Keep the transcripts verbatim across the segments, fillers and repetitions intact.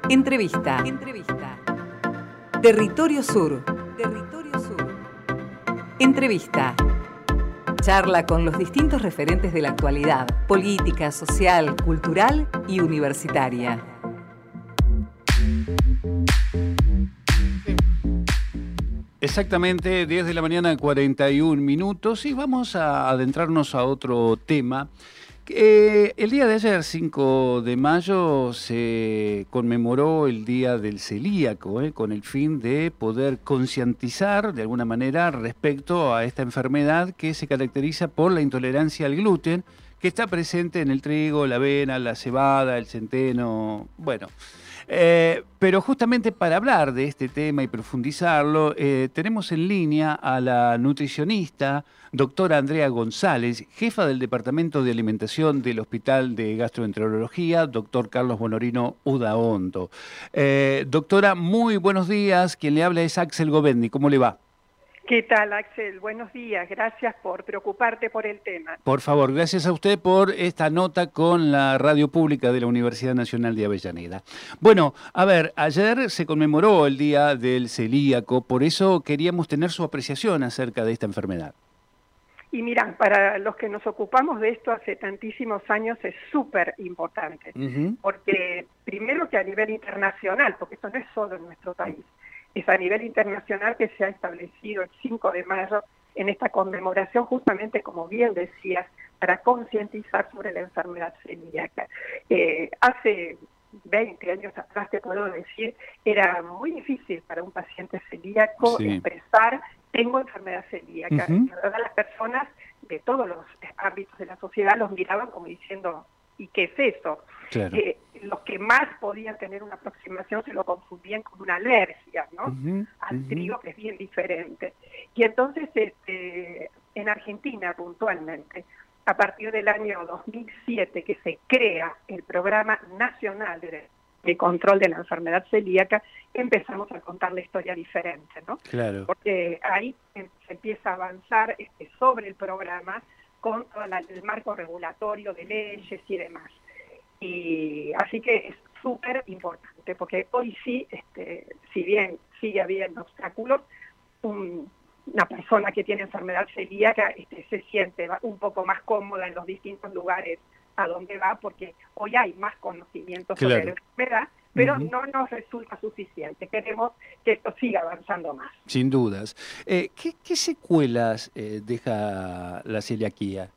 Entrevista. Entrevista. Territorio Sur. Territorio Sur. Entrevista. Charla con los distintos referentes de la actualidad, política, social, cultural y universitaria. Exactamente, diez de la mañana, cuarenta y un minutos, y vamos a adentrarnos a otro tema. Eh, el día de ayer, cinco de mayo, se conmemoró el Día del Celíaco, eh, con el fin de poder concientizar de alguna manera respecto a esta enfermedad que se caracteriza por la intolerancia al gluten, que está presente en el trigo, la avena, la cebada, el centeno, bueno. Eh, pero justamente para hablar de este tema y profundizarlo, eh, tenemos en línea a la nutricionista, doctora Andrea González, jefa del Departamento de Alimentación del Hospital de Gastroenterología, doctor Carlos Bonorino Udaondo. Eh, doctora, muy buenos días. Quien le habla es Axel Govendi. ¿Cómo le va? ¿Qué tal, Axel? Buenos días. Gracias por preocuparte por el tema. Por favor, gracias a usted por esta nota con la radio pública de la Universidad Nacional de Avellaneda. Bueno, a ver, ayer se conmemoró el Día del Celíaco, por eso queríamos tener su apreciación acerca de esta enfermedad. Y mira, para los que nos ocupamos de esto hace tantísimos años es súper importante, uh-huh. porque primero que a nivel internacional, porque esto no es solo en nuestro país, es a nivel internacional que se ha establecido el cinco de mayo en esta conmemoración, justamente como bien decías, para concientizar sobre la enfermedad celíaca. Eh, hace veinte años atrás, te puedo decir, era muy difícil para un paciente celíaco sí. expresar, tengo enfermedad celíaca. Uh-huh. La verdad, las personas de todos los ámbitos de la sociedad los miraban como diciendo, ¿y qué es eso? Claro. Eh, los que más podían tener una aproximación se lo confundían con una alergia, ¿no? Uh-huh, al uh-huh. trigo, que es bien diferente. Y entonces, este, en Argentina puntualmente, a partir del año dos mil siete, que se crea el Programa Nacional de, de Control de la Enfermedad Celíaca, empezamos a contar la historia diferente, ¿no? Claro. Porque ahí se empieza a avanzar este, sobre el programa con todo la, el marco regulatorio de leyes y demás. Y así que es súper importante, porque hoy sí, este, si bien sigue habiendo obstáculos, un, una persona que tiene enfermedad celíaca este, se siente un poco más cómoda en los distintos lugares a donde va, porque hoy hay más conocimiento claro. sobre la enfermedad, pero uh-huh. no nos resulta suficiente. Queremos que esto siga avanzando más. Sin dudas. Eh, ¿qué, ¿Qué secuelas eh, deja la celiaquía?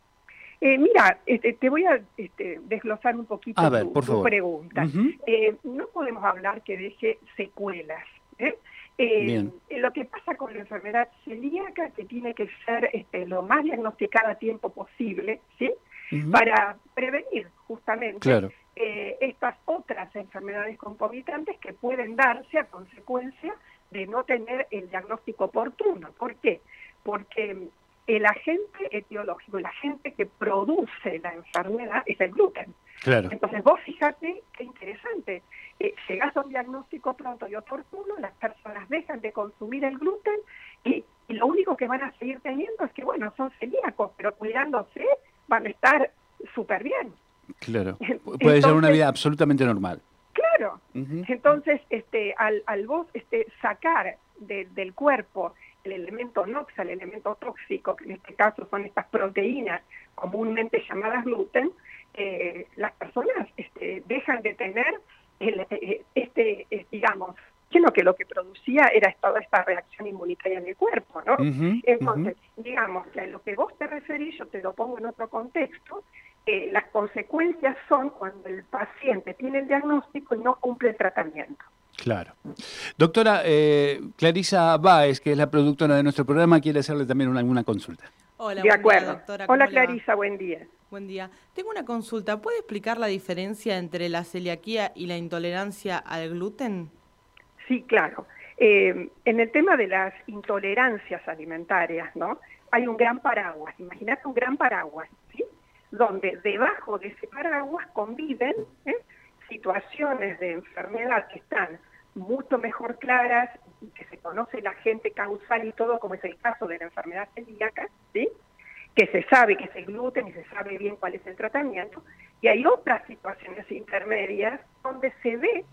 Eh, mira, este, te voy a este, desglosar un poquito a ver, tu, por tu pregunta. Uh-huh. eh, no podemos hablar que deje secuelas. ¿eh? Eh, lo que pasa con la enfermedad celíaca es que tiene que ser este, lo más diagnosticada a tiempo posible, ¿sí? Uh-huh. Para prevenir justamente claro. eh, estas otras enfermedades concomitantes que pueden darse a consecuencia de no tener el diagnóstico oportuno. ¿Por qué? Porque el agente etiológico, el agente que produce la enfermedad es el gluten. Claro. Entonces vos fíjate qué interesante, eh, llegás a un diagnóstico pronto y oportuno, las personas dejan de consumir el gluten y, y lo único que van a seguir teniendo es que, bueno, son celíacos, pero cuidándose van a estar súper bien. Claro, puede ser una vida absolutamente normal. Claro, uh-huh. entonces este, al, al vos este, sacar de, del cuerpo el elemento NOx, el elemento tóxico, que en este caso son estas proteínas comúnmente llamadas gluten, eh, las personas este, dejan de tener el, este, eh, digamos, sino que lo que producía era toda esta reacción inmunitaria en el cuerpo, ¿no? Uh-huh, Entonces, uh-huh. digamos que a lo que vos te referís, yo te lo pongo en otro contexto, eh, las consecuencias son cuando el paciente tiene el diagnóstico y no cumple el tratamiento. Claro. Doctora, eh, Clarisa Báez, que es la productora de nuestro programa, quiere hacerle también una, una consulta. Hola, de acuerdo. Día, doctora. Hola, Clarisa, buen día. Buen día. Tengo una consulta. ¿Puede explicar la diferencia entre la celiaquía y la intolerancia al gluten? Sí, claro. Eh, en el tema de las intolerancias alimentarias, ¿no? Hay un gran paraguas. Imagínate un gran paraguas, ¿sí? Donde debajo de ese paraguas conviven ¿eh? situaciones de enfermedad que están mucho mejor claras y que se conoce el agente causal y todo, como es el caso de la enfermedad celíaca, ¿sí? Que se sabe que es el gluten y se sabe bien cuál es el tratamiento, y hay otras situaciones intermedias donde se ve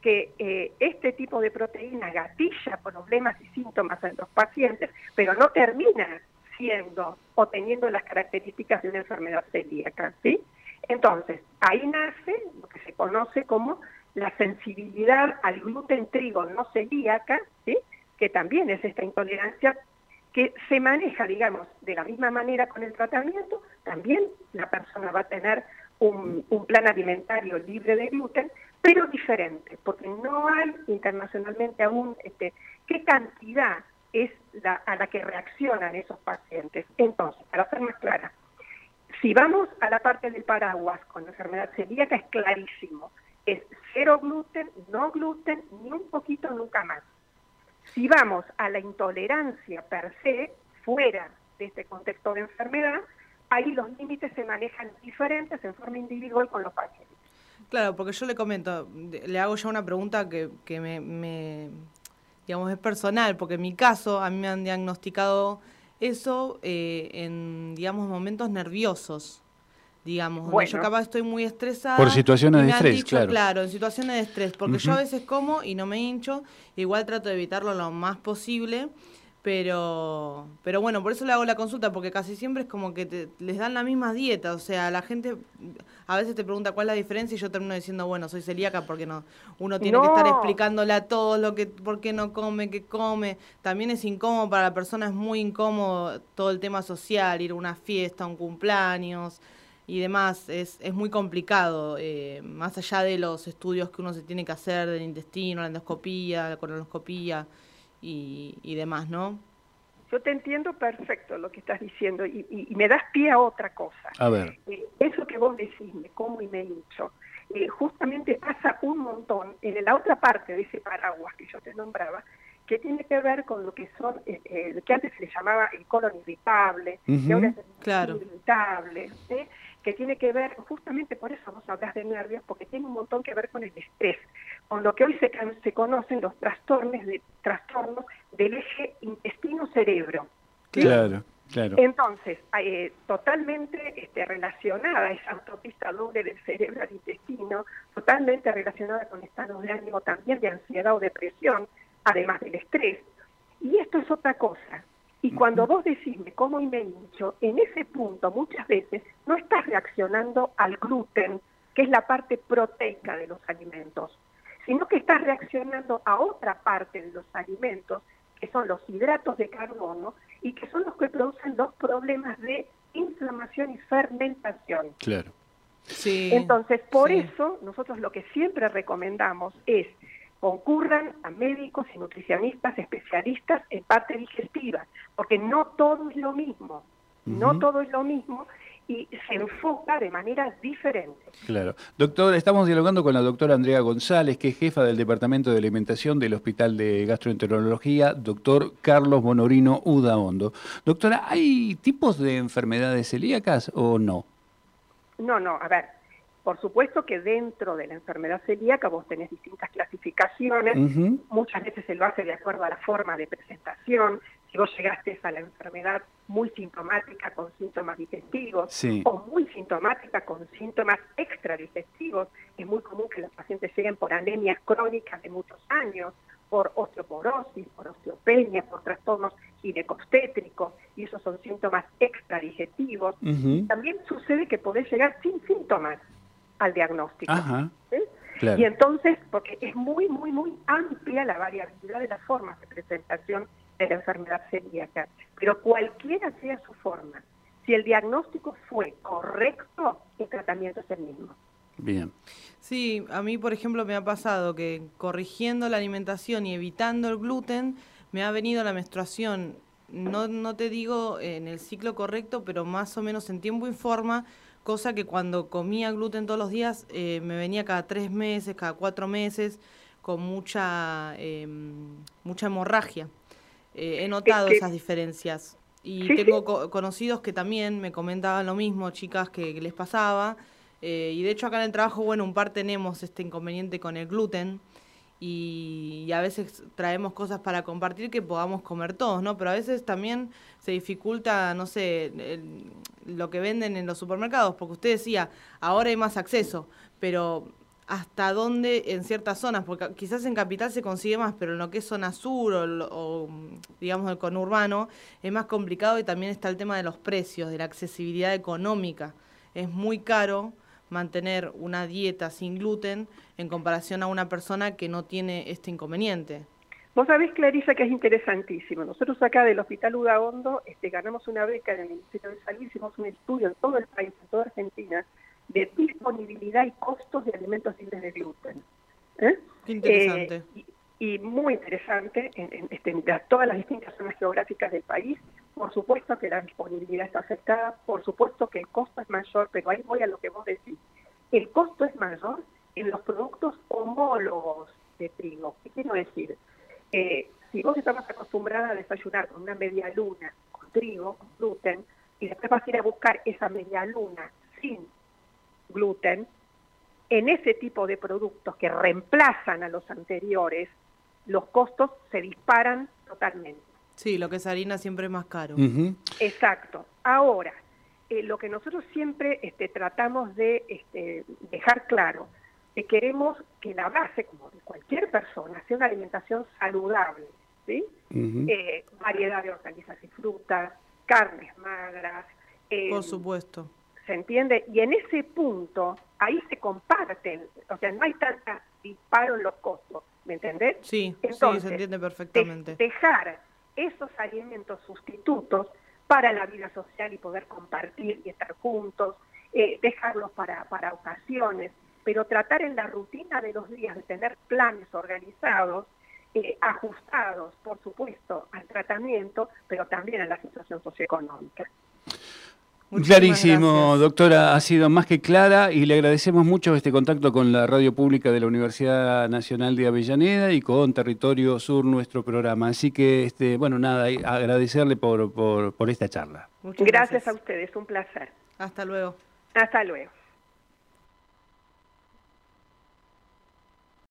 que eh, este tipo de proteína gatilla problemas y síntomas en los pacientes, pero no termina siendo o teniendo las características de una enfermedad celíaca, ¿sí? Entonces, ahí nace lo que se conoce como la sensibilidad al gluten trigo no celíaca, ¿sí? Que también es esta intolerancia que se maneja, digamos, de la misma manera con el tratamiento. También la persona va a tener un, un plan alimentario libre de gluten, pero diferente, porque no hay internacionalmente aún este, qué cantidad es la, a la que reaccionan esos pacientes. Entonces, para ser más clara, si vamos a la parte del paraguas con la enfermedad celíaca, es clarísimo, es cero gluten, no gluten, ni un poquito nunca más. Si vamos a la intolerancia per se, fuera de este contexto de enfermedad, ahí los límites se manejan diferentes en forma individual con los pacientes. Claro, porque yo le comento, le hago ya una pregunta que, que me, me, digamos, es personal, porque en mi caso a mí me han diagnosticado eso eh, en, digamos, momentos nerviosos, digamos, bueno, donde yo capaz estoy muy estresada. Por situaciones y me de estrés, han dicho, claro. Claro, en situaciones de estrés, porque Uh-huh. yo a veces como y no me hincho, igual trato de evitarlo lo más posible, pero pero bueno, por eso le hago la consulta, porque casi siempre es como que te, les dan la misma dieta, o sea, la gente a veces te pregunta cuál es la diferencia y yo termino diciendo, bueno, soy celíaca, porque no, uno tiene no. que estar explicándole a todos lo que, por qué no come, qué come. También es incómodo para la persona, es muy incómodo todo el tema social, ir a una fiesta, a un cumpleaños y demás, es, es muy complicado, eh, más allá de los estudios que uno se tiene que hacer del intestino, la endoscopía, la colonoscopía y, y demás, ¿no? Yo te entiendo perfecto lo que estás diciendo y, y, y me das pie a otra cosa. A ver. Eh, eso que vos decís, me como y me hincho, eh, justamente pasa un montón en la otra parte de ese paraguas que yo te nombraba, que tiene que ver con lo que son, eh, eh, que antes se le llamaba el colon irritable, Uh-huh. que ahora es el Claro. irritable, ¿eh? que tiene que ver, justamente por eso vos hablas de nervios, porque tiene un montón que ver con el estrés, con lo que hoy se, se conocen los trastornos, de, trastornos del eje intestino-cerebro. ¿Sí? Claro, claro. Entonces, eh, totalmente este, relacionada esa autopista doble del cerebro al intestino, totalmente relacionada con estados de ánimo también de ansiedad o depresión, además del estrés. Y esto es otra cosa. Y cuando vos decís me como y me hincho, en ese punto muchas veces no estás reaccionando al gluten, que es la parte proteica de los alimentos, sino que estás reaccionando a otra parte de los alimentos, que son los hidratos de carbono, y que son los que producen los problemas de inflamación y fermentación. Claro. Sí, Entonces, por sí. eso, nosotros lo que siempre recomendamos es concurran a médicos y nutricionistas especialistas en parte digestiva, porque no todo es lo mismo, uh-huh. no todo es lo mismo y se enfoca de manera diferente. Claro. Doctor, estamos dialogando con la doctora Andrea González, que es jefa del Departamento de Alimentación del Hospital de Gastroenterología, doctor Carlos Bonorino Udaondo. Doctora, ¿hay tipos de enfermedades celíacas o no? No, no, a ver, por supuesto que dentro de la enfermedad celíaca vos tenés distintas clasificaciones, uh-huh. muchas veces se lo hace de acuerdo a la forma de presentación. Si vos llegaste a la enfermedad muy sintomática con síntomas digestivos sí. o muy sintomática con síntomas extradigestivos, es muy común que los pacientes lleguen por anemias crónicas de muchos años, por osteoporosis, por osteopenia, por trastornos ginecobstétricos, y esos son síntomas extradigestivos. Uh-huh. También sucede que podés llegar sin síntomas al diagnóstico. Ajá. ¿Sí? Claro. Y entonces, porque es muy, muy, muy amplia la variabilidad de las formas de presentación de la enfermedad celíaca, pero cualquiera sea su forma, si el diagnóstico fue correcto, el tratamiento es el mismo. Bien. Sí, a mí, por ejemplo, me ha pasado que corrigiendo la alimentación y evitando el gluten, me ha venido la menstruación, no, no te digo en el ciclo correcto, pero más o menos en tiempo y forma, cosa que cuando comía gluten todos los días eh, me venía cada tres meses, cada cuatro meses, con mucha, eh, mucha hemorragia. Eh, he notado es que, esas diferencias y sí, tengo sí. co- conocidos que también me comentaban lo mismo, chicas que, que les pasaba, eh, y de hecho acá en el trabajo, bueno, un par tenemos este inconveniente con el gluten y, y a veces traemos cosas para compartir que podamos comer todos, ¿no? Pero a veces también se dificulta, no sé, el, lo que venden en los supermercados, porque usted decía, ahora hay más acceso, pero hasta dónde en ciertas zonas, porque quizás en Capital se consigue más, pero en lo que es zona sur o, o digamos el conurbano es más complicado, y también está el tema de los precios, de la accesibilidad económica. Es muy caro mantener una dieta sin gluten en comparación a una persona que no tiene este inconveniente. Vos sabés, Clarisa, que es interesantísimo. Nosotros acá del Hospital Udaondo este, ganamos una beca del Ministerio de Salud, hicimos un estudio en todo el país, en toda Argentina, de disponibilidad y costos de alimentos libres de gluten. ¿Eh? Qué interesante. Eh, y, y muy interesante, en, en, este, en todas las distintas zonas geográficas del país. Por supuesto que la disponibilidad está afectada, por supuesto que el costo es mayor, pero ahí voy a lo que vos decís. El costo es mayor en los productos homólogos de trigo. ¿Qué quiero decir? Eh, si vos estabas acostumbrada a desayunar con una media luna, con trigo, con gluten, y después vas a ir a buscar esa media luna sin gluten, en ese tipo de productos que reemplazan a los anteriores, los costos se disparan totalmente. Sí, lo que es harina siempre es más caro. Uh-huh. Exacto. Ahora, eh, lo que nosotros siempre este, tratamos de este, dejar claro, que queremos que la base, como de cualquier persona, sea una alimentación saludable, ¿sí? Uh-huh. eh, variedad de hortalizas y frutas, carnes magras. Eh, Por supuesto. ¿Se entiende? Y en ese punto, ahí se comparten, o sea, no hay tanta disparo en los costos, ¿me entendés? Sí, Entonces, sí, se entiende perfectamente. De, dejar esos alimentos sustitutos para la vida social y poder compartir y estar juntos, eh, dejarlos para, para ocasiones, pero tratar en la rutina de los días de tener planes organizados, eh, ajustados, por supuesto, al tratamiento, pero también a la situación socioeconómica. Muchísimas Clarísimo, gracias. Doctora, ha sido más que clara y le agradecemos mucho este contacto con la radio pública de la Universidad Nacional de Avellaneda y con Territorio Sur, nuestro programa. Así que, este, bueno, nada, agradecerle por, por, por esta charla. Muchas gracias. Gracias a ustedes, un placer. Hasta luego. Hasta luego.